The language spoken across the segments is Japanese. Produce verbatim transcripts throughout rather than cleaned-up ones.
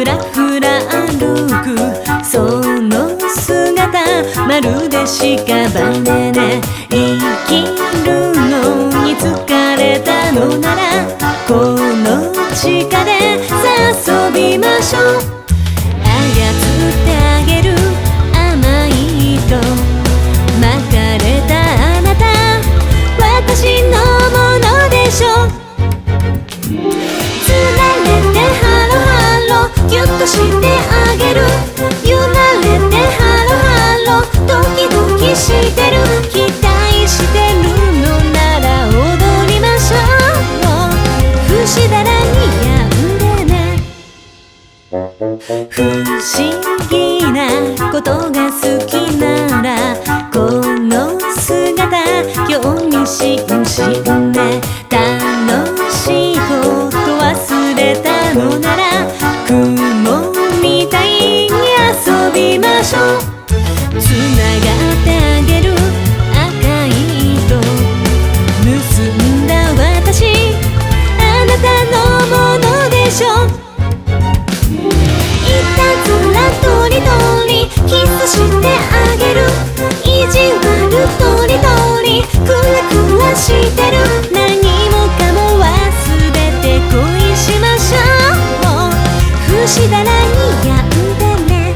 ふらふら歩くその姿、まるで屍ね。生きるのに疲れたのならこの地下でさあ遊びましょう。操ってあげる甘いと巻かれたあなた、私のものでしょう。つられてハロハロギュッとしてあげる、揺られてハロハロドキドキしてる、期待してるのなら踊りましょう。不死だらにやんでね。不思議なことが好きならこの姿興味津々ね。楽しいこと忘れたのなら雲みたいに遊びましょう。つながってあげる赤い糸結んだ私、あなたのものでしょう。いたずらとりどりキスしてあげる、意地悪とりどりクラクラしてる、何もかも忘れて恋しましょう。不死だらにやんでね。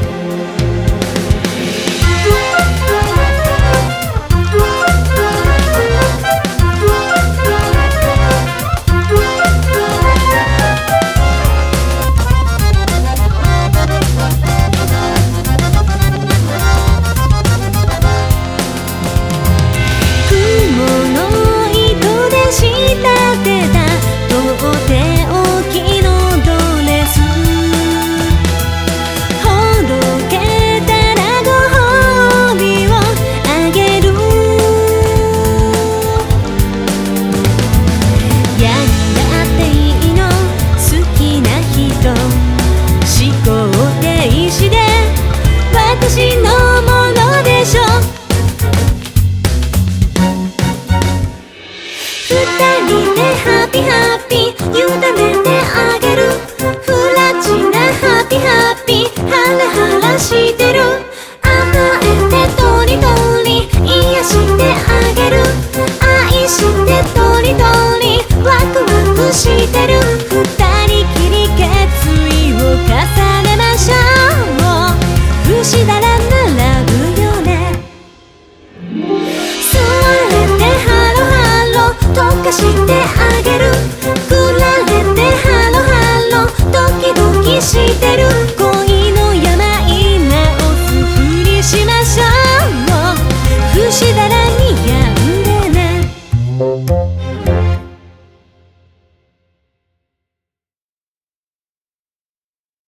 私のものでしょう。二人でハピハピ委ねてあげる、フラチなハピハピハラハラしてる、甘えてとりどり癒してあげる、愛してとりどりワクワクしてる、二人きり決意を重ねましょう。不死だら並ぶよね。座れてハロハロ溶かして